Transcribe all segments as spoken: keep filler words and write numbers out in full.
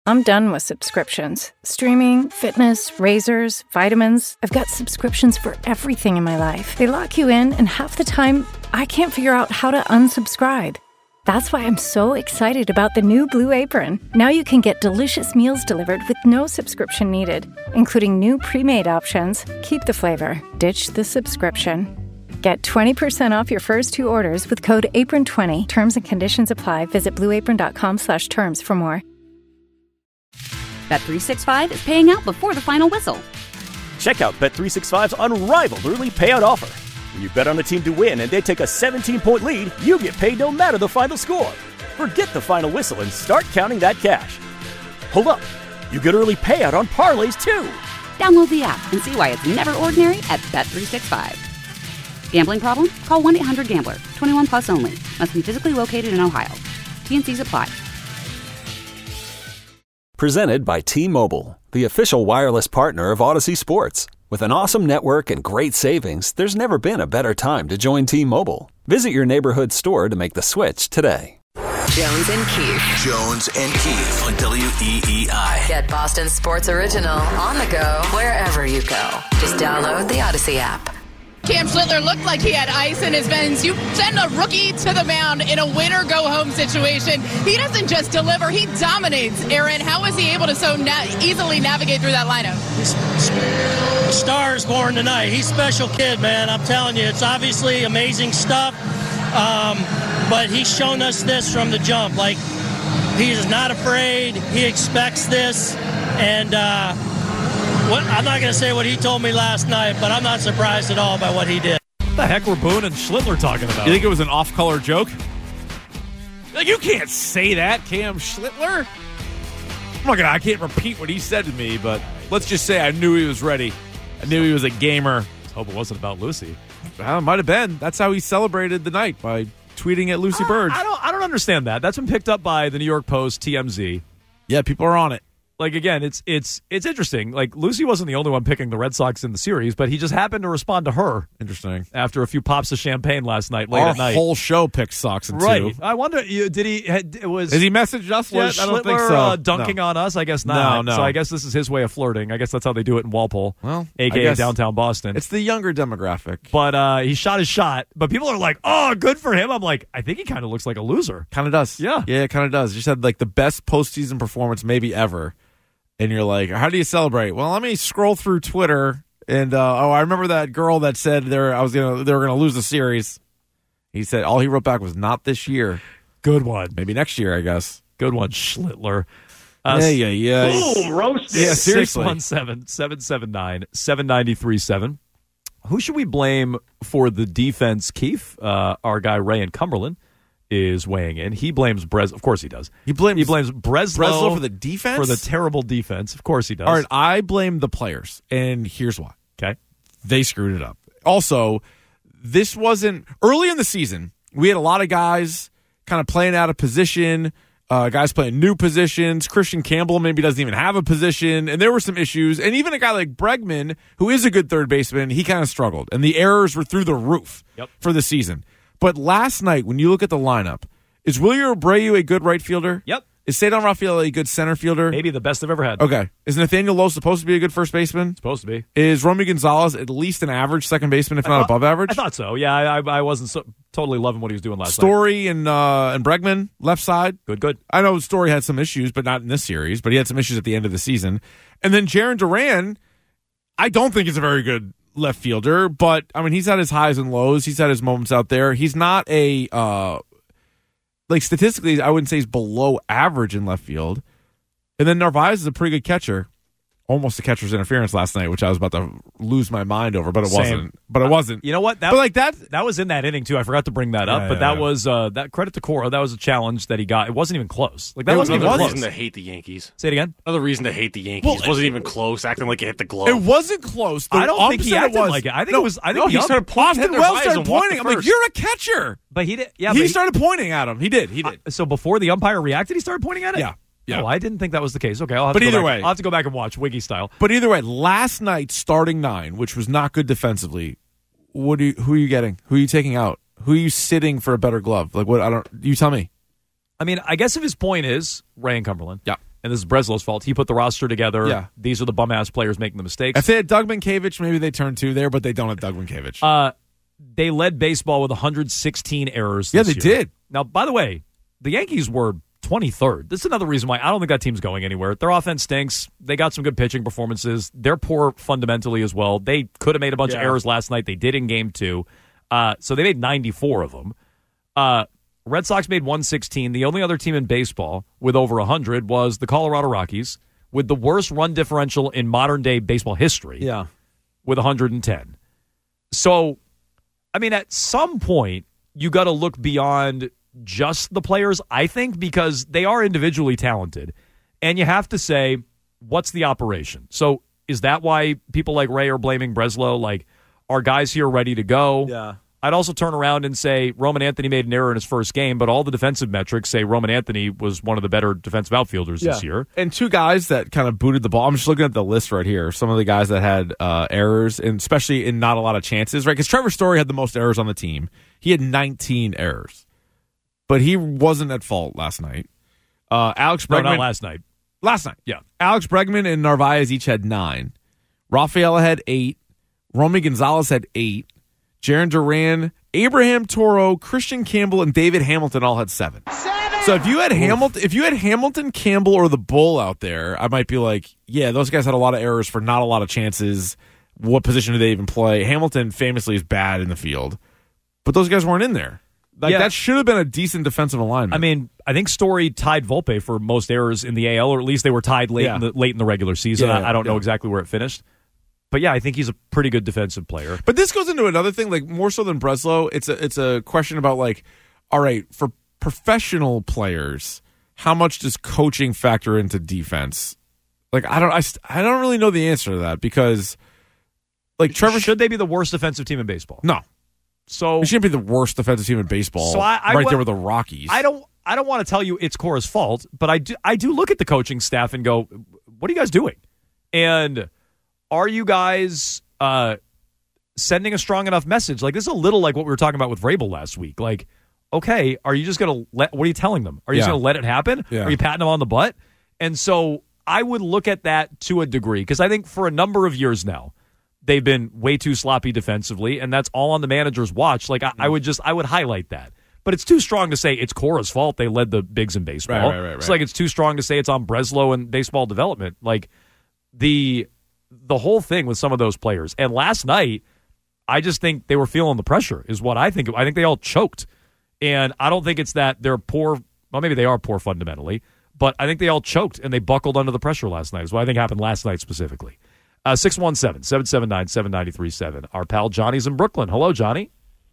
I'm done with subscriptions. Streaming, fitness, razors, vitamins. I've got subscriptions for everything in my life. They lock you in, and half the time, I can't figure out how to unsubscribe. That's why I'm so excited about the new Blue Apron. Now you can get delicious meals delivered with no subscription needed, including new pre-made options. Keep the flavor, ditch the subscription. Get twenty percent off your first two orders with code apron twenty. Terms and conditions apply. Visit blueapron.com slash terms for more. Bet three sixty-five is paying out before the final whistle. Check out Bet three sixty-five's unrivaled early payout offer. When you bet on a team to win and they take a seventeen-point lead, you get paid no matter the final score. Forget the final whistle and start counting that cash. Hold up. You get early payout on parlays, too. Download the app and see why it's never ordinary at Bet three sixty-five. Gambling problem? Call one eight hundred gambler. twenty-one plus only. Must be physically located in Ohio. T and Cs apply. Presented by T-Mobile, the official wireless partner of Odyssey Sports. With an awesome network and great savings, there's never been a better time to join T-Mobile. Visit your neighborhood store to make the switch today. Jones and Keith. Jones and Keith on W E E I. Get Boston Sports Original on the go wherever you go. Just download the Odyssey app. Cam Schlittler looked like he had ice in his veins. You send a rookie to the mound in a win-or-go-home situation. He doesn't just deliver, he dominates. Aaron, how was he able to so na- easily navigate through that lineup? The star is born tonight. He's a special kid, man. I'm telling you, it's obviously amazing stuff. Um, but he's shown us this from the jump. Like, he is not afraid. He expects this. And, uh, What, I'm not going to say what he told me last night, but I'm not surprised at all by what he did. What the heck were Boone and Schlittler talking about? You think it was an off-color joke? Like, you can't say that, Cam Schlittler. I'm not gonna, I can't repeat what he said to me, but let's just say I knew he was ready. I knew he was a gamer. Let's hope it wasn't about Lucy. Well, it might have been. That's how he celebrated the night, by tweeting at Lucy I, Burge. I don't, I don't understand that. That's been picked up by the New York Post, T M Z. Yeah, people are on it. Like, again, it's it's it's interesting. Like, Lucy wasn't the only one picking the Red Sox in the series, but he just happened to respond to her. Interesting. After a few pops of champagne last night, late Our at night. whole show picked Sox in right. two. I wonder, you, did he, had, was... Has he messaged us yet? Was I don't Schlittler, think so. uh, dunking no. on us? I guess not. No, no. So I guess this is his way of flirting. I guess that's how they do it in Walpole, well, a k a downtown Boston. It's the younger demographic. But uh, he shot his shot. But people are like, oh, good for him. I'm like, I think he kind of looks like a loser. Kind of does. Yeah. Yeah, it kind of does. You said, like, the best postseason performance maybe ever. And you're like, how do you celebrate? Well, let me scroll through Twitter, and uh, oh, I remember that girl that said there I was gonna they were gonna lose the series. He said all he wrote back was not this year. Good one. Maybe next year, I guess. Good one, Schlittler. Uh, yeah, yeah, yeah. Boom, roasted. Yeah, seriously. six one seven, seven seven nine, seven nine three seven. Who should we blame for the defense, Keith? Uh, our guy Ray in Cumberland is weighing in. He blames Bres. Of course he does. He blames he blames Breslow, Breslow for the defense? for the terrible defense. Of course he does. All right, I blame the players, and here's why. Okay, they screwed it up. Also, this wasn't early in the season. We had a lot of guys kind of playing out of position. Uh, guys playing new positions. Christian Campbell maybe doesn't even have a position, and there were some issues. And even a guy like Bregman, who is a good third baseman, he kind of struggled, and the errors were through the roof yep. for the season. But last night, when you look at the lineup, is Wilyer Abreu a good right fielder? Yep. Is Cedar Rafael a good center fielder? Maybe the best I've ever had. Okay. Is Nathaniel Lowe supposed to be a good first baseman? Supposed to be. Is Romy Gonzalez at least an average second baseman, if I not thought, above average? I thought so. Yeah, I, I wasn't so, totally loving what he was doing last Story night. and uh, and Bregman, left side. Good, good. I know Story had some issues, but not in this series. But he had some issues at the end of the season. And then Jarren Duran, I don't think is a very good left fielder, but I mean, he's had his highs and lows. He's had his moments out there. He's not a uh, like statistically, I wouldn't say he's below average in left field. And then Narvaez is a pretty good catcher. Almost a catcher's interference last night, which I was about to lose my mind over, but it Same. wasn't. But it wasn't. You know what? That, but like that, that was in that inning too. I forgot to bring that up, Yeah, but yeah, that yeah. was uh, that credit to Cora. That was a challenge that he got. It wasn't even close. Like that It wasn't was- even it close. wasn't. Reason to hate the Yankees. Say it again. Another reason to hate the Yankees. Well, wasn't even close, acting like it hit the glove. it wasn't close. The I don't think he opposite acted was. like it. I think No, it was. I think no, the he other- started pointing Austin at Wells Narvaez started and walked pointing. to I'm like, first. you're a catcher. But he did. Yeah, he, but he started pointing at him. He did. He did. Uh, so before the umpire reacted, he started pointing at it. Yeah. Yeah. Oh, I didn't think that was the case. Okay, I'll have But to go either back- way- I'll have to go back and watch Wiggy style. But either way, last night's starting nine, which was not good defensively, what do you, who are you getting? Who are you taking out? Who are you sitting for a better glove? Like what? I don't. You tell me. I mean, I guess if his point is Ray and Cumberland, Yeah. and this is Breslow's fault. He put the roster together. Yeah. These are the bum-ass players making the mistakes. If they had Doug Minkiewicz, maybe they turn two there, but they don't have Doug Minkiewicz. Uh, they led baseball with one hundred sixteen errors Yeah, this they year. did. Now, by the way, the Yankees were twenty-third. This is another reason why I don't think that team's going anywhere. Their offense stinks. They got some good pitching performances. They're poor fundamentally as well. They could have made a bunch Yeah. of errors last night. They did in game two. Uh, so they made ninety-four of them. Uh, Red Sox made one sixteen. The only other team in baseball with over one hundred was the Colorado Rockies, with the worst run differential in modern-day baseball history, Yeah. with one hundred ten. So, I mean, at some point, you got to look beyond just the players, I think, because they are individually talented. And you have to say, what's the operation? So, is that why people like Ray are blaming Breslow? Like, are guys here ready to go? Yeah. I'd also turn around and say Roman Anthony made an error in his first game, but all the defensive metrics say Roman Anthony was one of the better defensive outfielders this year. And two guys that kind of booted the ball. I'm just looking at the list right here. Some of the guys that had uh, errors, and especially in not a lot of chances, right? Because Trevor Story had the most errors on the team. He had nineteen errors, but he wasn't at fault last night. Uh, Alex Bregman. No, not last night. Last night. Yeah. Alex Bregman and Narvaez each had nine. Rafaela had eight. Romy Gonzalez had eight. Jaron Duran, Abraham Toro, Christian Campbell, and David Hamilton all had seven. Seven. So if you had Oof. Hamilton, if you had Hamilton, Campbell, or the Bull out there, I might be like, yeah, those guys had a lot of errors for not a lot of chances. What position do they even play? Hamilton famously is bad in the field, but those guys weren't in there. Like Yeah. that should have been a decent defensive alignment. I mean, I think Story tied Volpe for most errors in the A L, or at least they were tied late Yeah. in the late in the regular season. Yeah, I, I don't yeah. know exactly where it finished. But yeah, I think he's a pretty good defensive player. But this goes into another thing, like more so than Breslow. It's a it's a question about like, all right, for professional players, how much does coaching factor into defense? Like I don't I, st- I don't really know the answer to that because, like Trevor, Should they be the worst defensive team in baseball? no, So we shouldn't be the worst defensive team in baseball. So I- I right wa- there with the Rockies. I don't I don't want to tell you it's Cora's fault, but I do I do look at the coaching staff and go, what are you guys doing? And are you guys uh, sending a strong enough message? Like, this is a little like what we were talking about with Vrabel last week. Like, okay, are you just going to let, what are you telling them? Are you just Yeah. going to let it happen? Yeah. Are you patting them on the butt? And so I would look at that to a degree because I think for a number of years now, they've been way too sloppy defensively, and that's all on the manager's watch. Like, I, I would just, I would highlight that. But it's too strong to say it's Cora's fault they led the bigs in baseball. Right, right, right, It's right. like it's too strong to say it's on Breslow and baseball development. Like, the the whole thing with some of those players. And last night, I just think they were feeling the pressure is what I think. I think they all choked. And I don't think it's that they're poor. Well, maybe they are poor fundamentally, but I think they all choked and they buckled under the pressure last night is what I think happened last night specifically. Uh, six one seven, seven seven nine, seven nine three seven. Our pal Johnny's in Brooklyn. Hello, Johnny.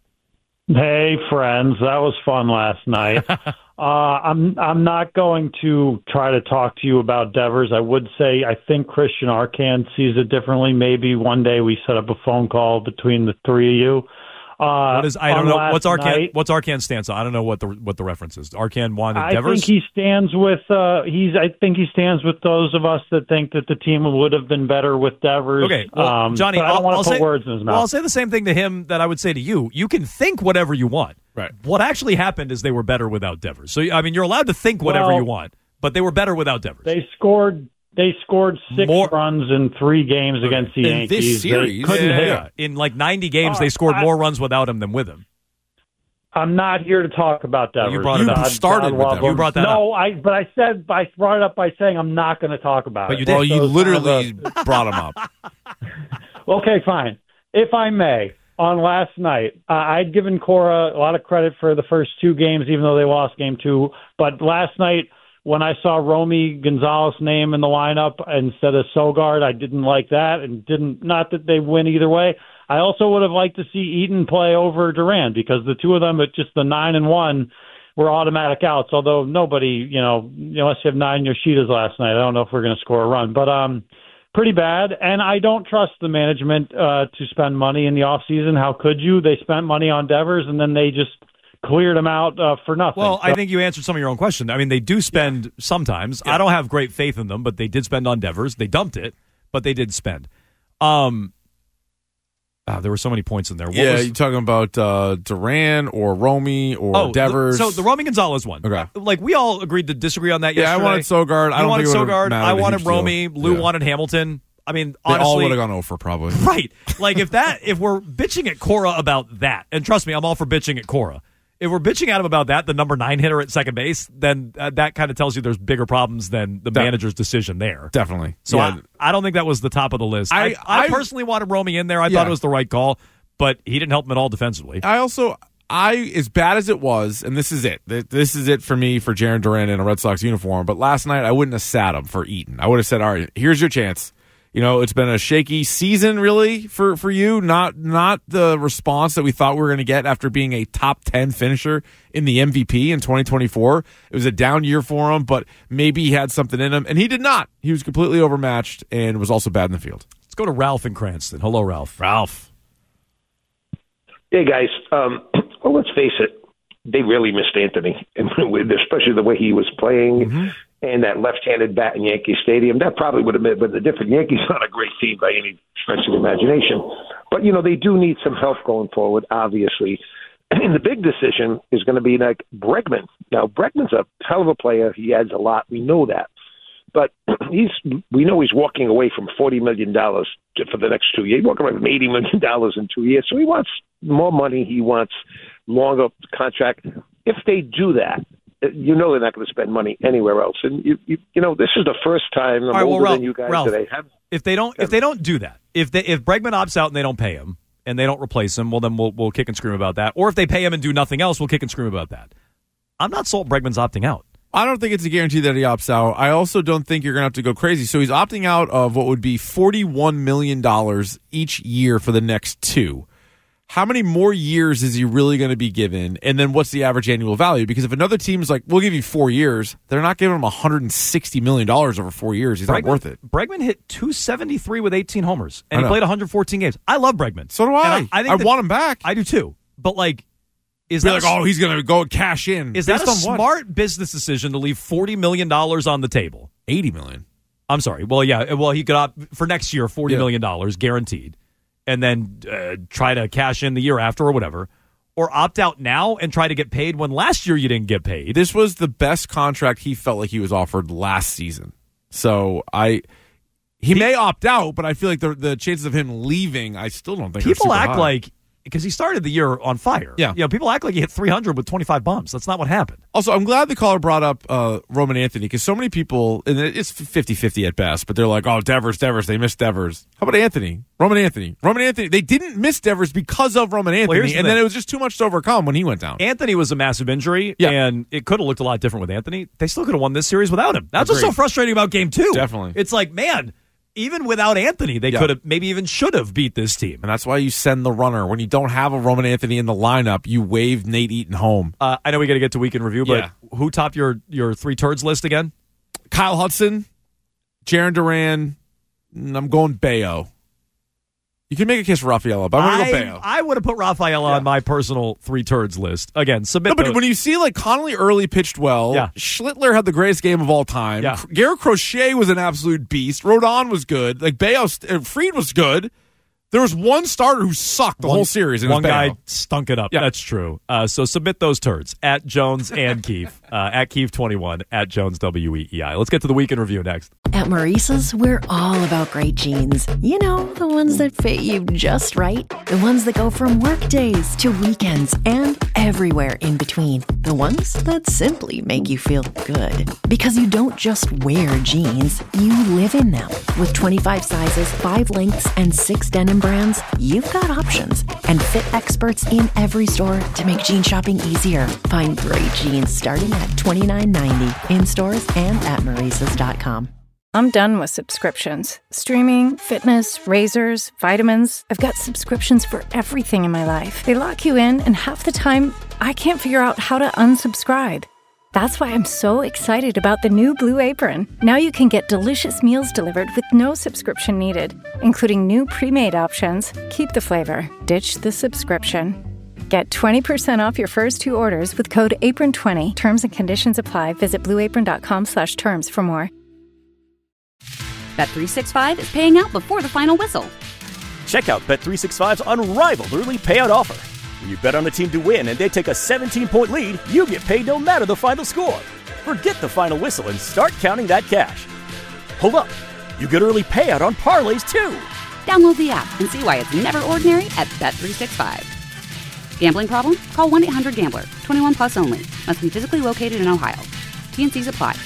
Hey, friends. That was fun last night. uh, I'm I'm not going to try to talk to you about Devers. I would say I think Christian Arcand sees it differently. Maybe one day we set up a phone call between the three of you. Uh, What is I don't on know last what's Arcan night- what's Arcan's stance on? I don't know what the what the reference is. Arcan wanted I Devers. think he stands with uh, he's. I think he stands with those of us that think that the team would have been better with Devers. Okay, well, um, Johnny, but I don't I'll, want I'll to put say, words in his mouth. Well, I'll say the same thing to him that I would say to you. You can think whatever you want. Right. What actually happened is they were better without Devers. So I mean, you're allowed to think whatever Well, you want, but they were better without Devers. They scored. They scored six More- runs in three games against the In Yankees. this series, they couldn't yeah, hit. yeah. In like ninety games, Uh, they scored I- more runs without him than with him. I'm not here to talk about Devers. You brought it up. God- started God with love Devers. him. You brought that no, I. But I said I brought it up by saying I'm not going to talk about But it. you did. Well, you So it's literally kind of brought him up. a- okay, fine. If I may, on last night, uh, I'd given Cora a lot of credit for the first two games, even though they lost game two. But last night, when I saw Romy Gonzalez' name in the lineup instead of Sogard, I didn't like that, and didn't. Not that they win either way. I also would have liked to see Eaton play over Durant because the two of them at just the nine and one were automatic outs. Although nobody, you know, unless you have nine Yoshidas last night, I don't know if we're going to score a run. But um, pretty bad. And I don't trust the management uh, to spend money in the off season. How could you? They spent money on Devers and then they just cleared him out uh, for nothing. Well, So- I think you answered some of your own question. I mean, they do spend sometimes. I don't have great faith in them, but they did spend on Devers. They dumped it, but they did spend. Um, Uh, there were so many points in there. What yeah, was, you talking about uh, Duran or Romy or oh, Devers? The, so the Romy Gonzalez one. Okay. Like, we all agreed to disagree on that yeah, yesterday. I wanted Sogard. I you don't wanted think it Sogard. mattered I a wanted huge Romy. deal. Lou yeah. wanted Hamilton. I mean, they honestly, all would have gone over probably. Right. Like, if that, if we're bitching at Cora about that, and trust me, I'm all for bitching at Cora. If we're bitching at him about that, the number nine hitter at second base, then uh, that kind of tells you there's bigger problems than the De- manager's decision there. Definitely. So yeah. I, I don't think that was the top of the list. I, I, I, I personally wanted Romy in there. I yeah. thought it was the right call, but he didn't help him at all defensively. I also, I as bad as it was, and this is it. This is it for me for Jarren Duran in a Red Sox uniform. But last night I wouldn't have sat him for Eaton. I would have said, all right, here's your chance. You know, it's been a shaky season, really, for, for you. Not not the response that we thought we were going to get after being a top ten finisher in the M V P in twenty twenty-four. It was a down year for him, but maybe he had something in him, and he did not. He was completely overmatched and was also bad in the field. Let's go to Ralph in Cranston. Hello, Ralph. Ralph. Hey, guys. Um, well, let's face it. They really missed Anthony, especially the way he was playing. Mm-hmm. And that left-handed bat in Yankee Stadium, that probably would have been, been the different. Yankees not a great team by any stretch of the imagination. But, you know, they do need some help going forward, obviously. And the big decision is going to be like Bregman. Now, Bregman's a hell of a player. He adds a lot. We know that. But he's we know he's walking away from forty million dollars for the next two years. He's walking away from eighty million dollars in two years. So he wants more money. He wants longer contract. If they do that, you know they're not going to spend money anywhere else. And you, you, you know, this is the first time I'm right, older well, Ralph, than you guys Ralph, today. Have, if they don't, if they don't do that, if they, if Bregman opts out and they don't pay him and they don't replace him, well, then we'll we'll kick and scream about that. Or if they pay him and do nothing else, we'll kick and scream about that. I'm not sold Bregman's opting out. I don't think it's a guarantee that he opts out. I also don't think you're going to have to go crazy. So he's opting out of what would be forty-one million dollars each year for the next two. How many more years is he really going to be given? And then what's the average annual value? Because if another team is like, we'll give you four years, they're not giving him one hundred sixty million dollars over four years. He's Bregman, not worth it. Bregman hit two seventy-three with eighteen homers, and he played one hundred fourteen games. I love Bregman. So do I. I, I, think I that, want him back. I do too. But, like, is Be that like, a, oh, he's going to go and cash in. Is that a on what? smart business decision to leave forty million dollars on the table? eighty million dollars. I'm sorry. Well, yeah. Well, he could opt for next year, forty yeah. million dollars guaranteed, and then uh, try to cash in the year after or whatever. Or opt out now and try to get paid when last year you didn't get paid. This was the best contract he felt like he was offered last season. So I, he, he may opt out, but I feel like the the chances of him leaving, I still don't think people are super act high. like. Because he started the year on fire. Yeah. You know, people act like he hit three hundred with twenty-five bumps. That's not what happened. Also, I'm glad the caller brought up uh, Roman Anthony because so many people, and it's fifty-fifty at best, but they're like, oh, Devers, Devers, they missed Devers. How about Anthony? Roman Anthony. Roman Anthony. They didn't miss Devers because of Roman Anthony, well, the and thing. then it was just too much to overcome when he went down. Anthony was a massive injury, yeah. and it could have looked a lot different with Anthony. They still could have won this series without him. That's Agreed. what's so frustrating about game two. Definitely. It's like, man, even without Anthony, they yeah. could have, maybe even should have beat this team. And that's why you send the runner. When you don't have a Roman Anthony in the lineup, you wave Nate Eaton home. Uh, I know we got to get to weekend review, but yeah. who topped your, your three turds list again? Kyle Hudson, Jarren Duran, I'm going Bayo. You can make a case for Rafaela, but I'm going to go Bayo. I would have put Rafaela yeah. on my personal three turds list. Again, submit No, but those. when you see like Connolly early pitched well, yeah. Schlittler had the greatest game of all time. Yeah. Garrett Crochet was an absolute beast. Rodon was good. Like Bayo, uh, Fried was good. There was one starter who sucked the one, whole series. And one it was guy Bayo. stunk it up. Yeah. That's true. Uh, so submit those turds at Jones and Keefe, uh, at Keefe twenty-one, at Jones W E E I. Let's get to the weekend review next. At Maurice's, we're all about great jeans. You know, the ones that fit you just right. The ones that go from work days to weekends and everywhere in between. The ones that simply make you feel good. Because you don't just wear jeans, you live in them. With twenty-five sizes, five lengths, and six denim brands, you've got options. And fit experts in every store to make jean shopping easier. Find great jeans starting at twenty-nine ninety in stores and at Maurice's dot com. I'm done with subscriptions. Streaming, fitness, razors, vitamins. I've got subscriptions for everything in my life. They lock you in, and half the time, I can't figure out how to unsubscribe. That's why I'm so excited about the new Blue Apron. Now you can get delicious meals delivered with no subscription needed, including new pre-made options. Keep the flavor, ditch the subscription. Get twenty percent off your first two orders with code apron twenty. Terms and conditions apply. Visit blueapron.com slash terms for more. Bet three sixty-five is paying out before the final whistle. Check out Bet three sixty-five's unrivaled early payout offer. When you bet on a team to win and they take a seventeen-point lead, you get paid no matter the final score. Forget the final whistle and start counting that cash. Hold up. You get early payout on parlays, too. Download the app and see why it's never ordinary at Bet three sixty-five. Gambling problem? Call one eight hundred gambler. twenty-one plus only. Must be physically located in Ohio. T N Cs apply.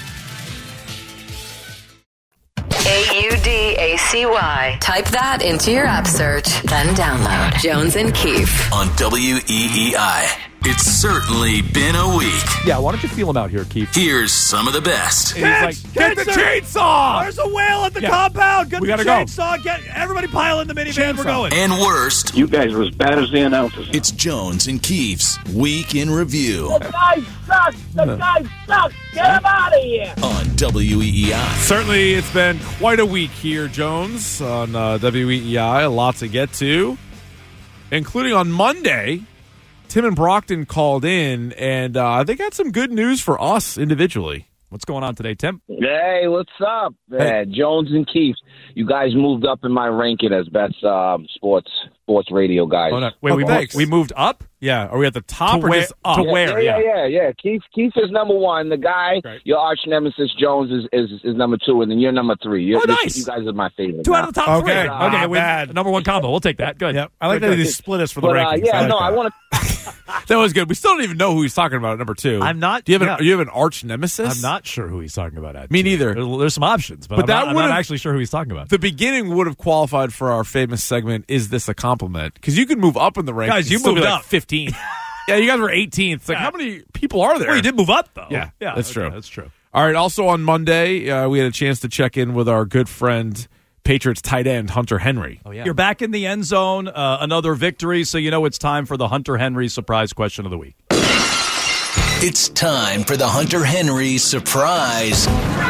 A U D A C Y. Type that into your app search, then download Jones and Keefe on W E E I. It's certainly been a week. Yeah, why don't you feel him out here, Keith? Here's some of the best. He's like, get the chainsaw! There's a whale at the Yeah. compound. Get We the gotta go. chainsaw. Get everybody pile in the minivan. We're going. And worst. You guys are as bad as the announcers. It's Jones and Keefe's Week in Review The guy sucks. The guy sucks. Get him out of here. on W E E I. Certainly, it's been quite a week here, Jones, on uh, W E E I. A lot to get to, including on Monday. Tim and Brockton called in, and uh, they got some good news for us individually. What's going on today, Tim? Hey, what's up, man? Jones and Keefe. You guys moved up in my ranking as best um, sports sports radio guys. Oh, no. Wait, we, moved, we moved up? Yeah. Are we at the top to or where, just up? To yeah, where? Yeah, Yeah. yeah, yeah. yeah. Keefe, Keefe is number one. The guy, Right. your arch nemesis Jones is, is is number two, and then you're number three. You're, Oh, nice. You guys are my favorite. Two now. out of the top Okay. three. Not Okay, we, bad. number one combo. We'll take that. Good. Yep. I like that they split us for the But, uh, rankings. yeah, I like no, that. I want to. That was good. We still don't even know who he's talking about at number two. I'm not. Do you have yeah. an, you have an arch nemesis? I'm not sure who he's talking about. At Me two. neither. There- There's some options, but, But I'm, that not, I'm not would've- actually sure who he's talking about. The beginning would have qualified for our famous segment, Is This a Compliment? Because you could move up in the rankings. Guys, you and still moved be like up. fifteenth. Yeah, you guys were eighteenth. It's like, Yeah. how many people are there? Well, you did move up, though. Yeah, yeah that's okay, true. That's true. All right, also on Monday, uh, we had a chance to check in with our good friend, Patriots tight end, Hunter Henry. Oh, yeah. You're back in the end zone. Uh, another victory, so you know it's time for the Hunter Henry surprise question of the week. It's time for the Hunter Henry surprise.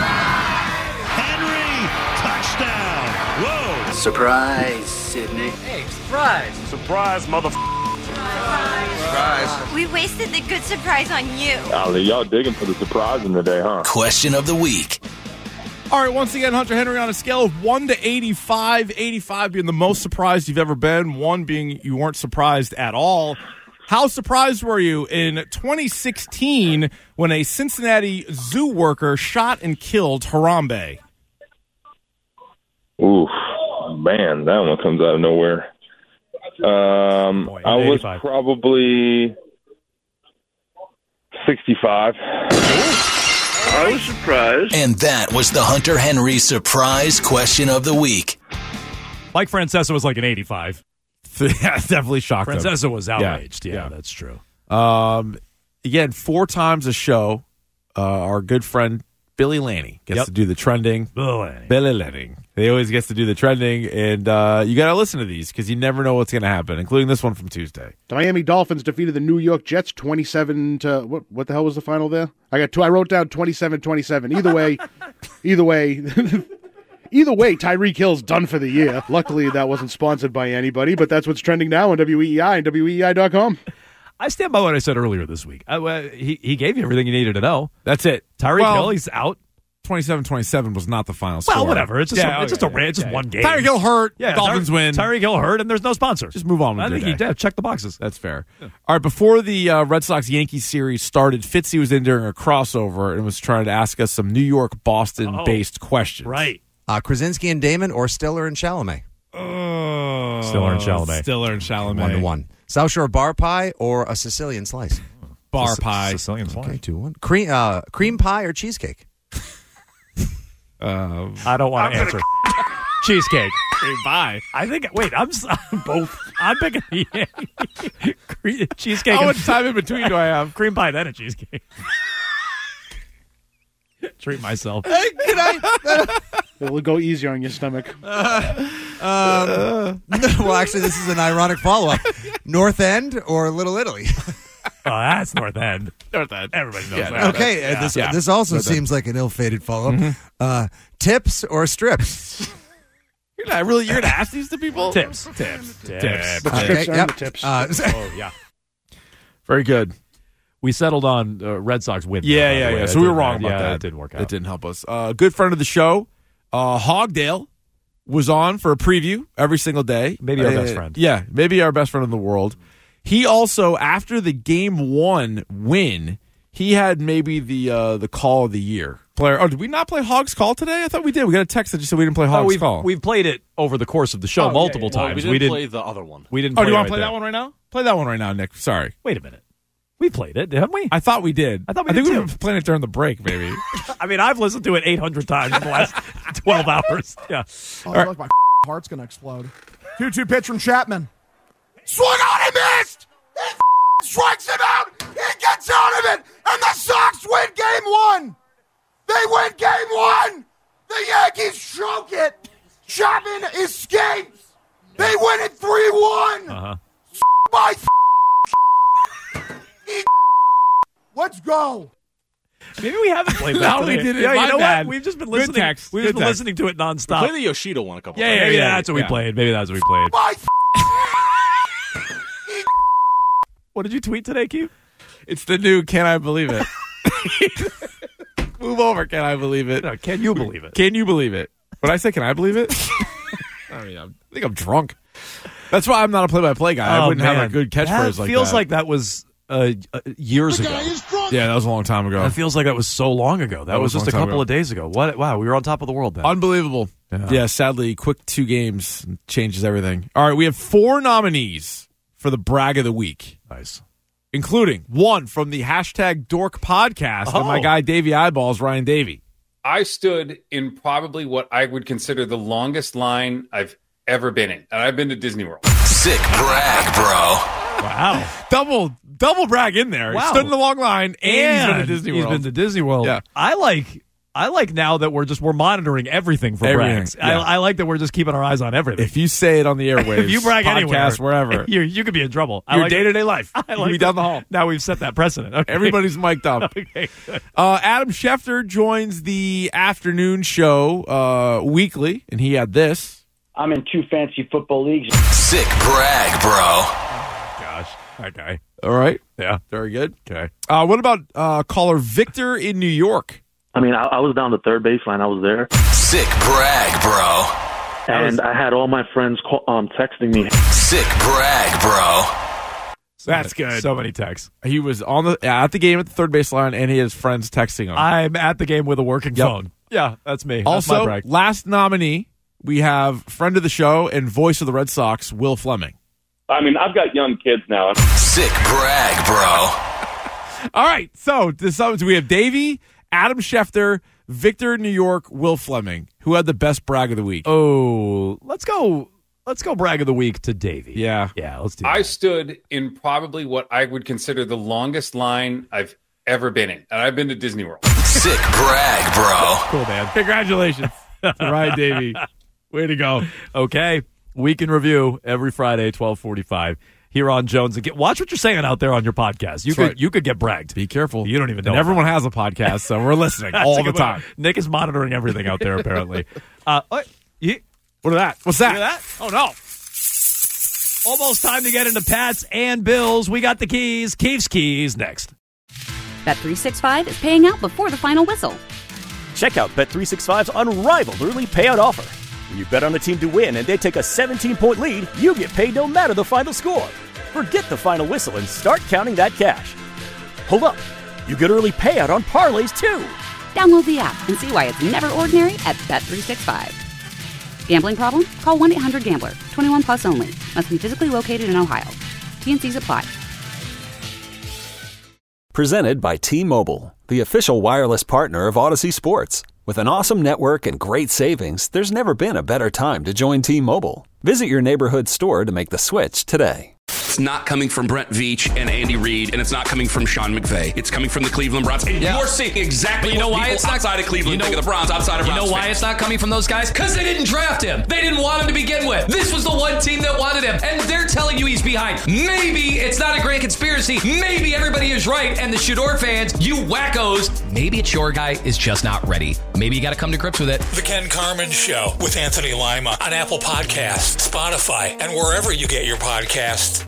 Henry, touchdown. Whoa. Surprise, Sydney. Hey, surprise. Surprise, motherfucker. Surprise. We wasted the good surprise on you. Golly, y'all digging for the surprising today, huh? Question of the week. All right, once again, Hunter Henry on a scale of one to eighty-five, eighty-five being the most surprised you've ever been, one being you weren't surprised at all. How surprised were you in twenty sixteen when a Cincinnati zoo worker shot and killed Harambe? Oof, man, that one comes out of nowhere. Um, Boy, I was eighty-five. probably sixty-five. I was surprised. And that was the Hunter Henry surprise question of the week. Mike Francesa was like an eighty-five. Yeah, definitely shocked him. Francesa was Yeah, outraged. Yeah, yeah. that's true. Um, again, four times a show, uh, our good friend Billy Lanny gets Yep. to do the trending. Billy Lanny. Billy Lanny. He always gets to do the trending, and uh, you got to listen to these because you never know what's going to happen, including this one from Tuesday. The Miami Dolphins defeated the New York Jets twenty-seven to what? What the hell was the final there? I got two. I wrote down twenty-seven twenty-seven. Either way, either way, either way, Tyreek Hill's done for the year. Luckily, that wasn't sponsored by anybody, but that's what's trending now on W E E I and W E E I dot com. I stand by what I said earlier this week. I, uh, he he gave you everything you needed to know. That's it. Tyreek Well, Hill, he's out. twenty-seven twenty-seven was not the final score. Well, whatever. It's just Yeah, a, it's just a okay, it's just yeah. one game. Tyreek Hill hurt. Yeah, Dolphins Ty- win. Tyreek Hill hurt, and there's no sponsor. Just move on with I your think he day. did. Check the boxes. That's fair. All right, before the uh, Red Sox-Yankees series started, Fitzy was in during a crossover and was trying to ask us some New York-Boston-based questions. Right. Uh, Krasinski and Damon or Stiller and Chalamet? Oh, Stiller and Chalamet. Stiller and Chalamet. One to one. South Shore bar pie or a Sicilian slice? Bar Sic- pie. Sicilian slice. Okay, two one. Cream uh, cream pie or cheesecake? Uh, I don't want to answer. Cheesecake. Cream pie. I think. Wait, I'm s- both. I'm picking yeah. Cre- cheesecake. How and- much time in between do I have? Cream pie, then a cheesecake. Treat myself. Can I? It'll go easier on your stomach. Um, well, actually, this is an ironic follow-up. North End or Little Italy? Oh, that's North End. North End. Everybody knows Yeah, that. Okay, Yeah. uh, this Yeah. this also North End. seems like an ill-fated follow-up. Uh, tips or strips? You're not really. You're gonna ask these to people? Tips. Tips. Tips. Tips. The Okay, strips earn yep. the tips. Uh, Oh, yeah. Very good. We settled on uh, Red Sox win. Yeah, by the yeah, way. yeah. That So we were didn't- wrong about yeah, that. That didn't work out. It didn't help us. Uh, good friend of the show, uh, Hogdale, was on for a preview every single day. Maybe our Uh, best friend. Yeah, maybe our best friend in the world. He also, after the game one win, he had maybe the uh, the call of the year. Player. Oh, did we not play Hogs Call today? I thought we did. We got a text that just said we didn't play Hogs Oh, we've, Call. we've played it over the course of the show Oh, multiple yeah, yeah. times. Well, we didn't we play the other one. We didn't. Oh, play do you want right to play there. that one right now? Play that one right now, Nick. Sorry. Wait a minute. We played it, didn't we? I thought we did. I thought we I did think we too. were playing it during the break, maybe. I mean, I've listened to it eight hundred times in the last twelve hours. Yeah. Oh, I feel like my heart's going to explode. two two pitch from Chapman. Swung on and missed! He strikes him out! He gets out of it! And the Sox win game one! They win game one! The Yankees choke it! Chapman escapes! They win it three one! Uh-huh. My Let's go! Maybe we haven't played that. No, we today. didn't. Yeah, My you know bad. what? We've just been Good listening. text. We've Good just been text. listening to it We nonstop. played the Yoshida one a couple Yeah, times. yeah, yeah, yeah, That's what we yeah. played. Maybe that's what we played. My What did you tweet today, Keith? It's the new Can I Believe It? Move over, Can I Believe It? No, can you believe it? Can you believe it? When I say Can I Believe It? I mean, I'm, I think I'm drunk. That's why I'm not a play-by-play guy. I Oh, wouldn't have man. a good catchphrase that like feels that. like that was uh, uh, years ago. Yeah, that was a long time ago. That feels like that was so long ago. That, That was, was a just a long time couple ago. of days ago. What? Wow, we were on top of the world then. Unbelievable. Yeah. Yeah. Sadly, quick two games changes everything. All right, we have four nominees for the brag of the week, Nice. including one from the hashtag Dork Podcast and my Oh. guy Davey Eyeballs, Ryan Davey. I stood in probably what I would consider the longest line I've ever been in. And I've been to Disney World. Sick brag, bro. Wow. Double double brag in there. Wow. He stood in the long line and, he's been to Disney he's World. been to Disney World. Yeah. I like I like now that we're just we're monitoring everything for Everything, brags. yeah. I, I like that we're just keeping our eyes on everything. If you say it on the airwaves, If you brag podcast, anywhere, wherever, you you could be in trouble. I your like- day-to-day life, I you like can be that. down the hall. Now we've set that precedent. Okay. Everybody's mic'd up. Okay, good. Uh, Adam Schefter joins the afternoon show uh, weekly, and he had this. I'm in two fancy football leagues. Sick brag, bro. Gosh. Okay. All right. Yeah. Very good. Okay. Uh, what about uh, caller Victor in New York? I mean, I, I was down the third baseline. I was there. Sick brag, bro. And I had all my friends call, um, texting me. Sick brag, bro. That's good. So many texts. He was on the at the game at the third baseline, and he has friends texting him. I'm at the game with a working Yep. phone. Yeah, that's me. That's my also, brag. last nominee, we have friend of the show and voice of the Red Sox, Will Fleming. I mean, I've got young kids now. Sick brag, bro. All right, so this so we have Davey, Adam Schefter, Victor in New York, Will Fleming. Who had the best brag of the week? Oh, let's go. Let's go brag of the week to Davey. Yeah. Yeah, let's do I that. stood in probably what I would consider the longest line I've ever been in. And I've been to Disney World. Sick brag, bro. Cool, man. Congratulations to Ryan Davey. Way to go. Okay. Week in review every Friday, twelve forty-five here on Jones and get watch what you're saying out there on your podcast. You That's could right. you could get bragged. Be careful. You don't even know. And everyone about has a podcast, so we're listening That's all a the good time. one. Nick is monitoring everything out there apparently. uh what? You, What is that? What's that? hear that? Oh, no. Almost time to get into Pats and Bills. We got the keys. Keith's keys next. Bet three sixty-five is paying out before the final whistle. Check out Bet three sixty-five's unrivaled early payout offer. When you bet on a team to win and they take a seventeen-point lead, you get paid no matter the final score. Forget the final whistle and start counting that cash. Hold up. You get early payout on parlays, too. Download the app and see why it's never ordinary at Bet three sixty-five. Gambling problem? Call one eight hundred gambler. twenty-one plus only. Must be physically located in Ohio. T N Cs apply. Presented by T-Mobile, the official wireless partner of Odyssey Sports. With an awesome network and great savings, there's never been a better time to join T-Mobile. Visit your neighborhood store to make the switch today. It's not coming from Brent Veach and Andy Reid, and it's not coming from Sean McVay. It's coming from the Cleveland Browns. And Yeah. you're seeing exactly But you know what why people it's not outside of Cleveland you know, think of the Browns, outside of You Browns know why fans. it's not coming from those guys? Because they didn't draft him. They didn't want him to begin with. This was the one team that wanted him, and they're telling you he's behind. Maybe it's not a great conspiracy. Maybe everybody is right, and the Shador fans, you wackos, maybe it's your guy is just not ready. Maybe you got to come to grips with it. The Ken Carmen Show with Anthony Lima on Apple Podcasts, Spotify, and wherever you get your podcasts.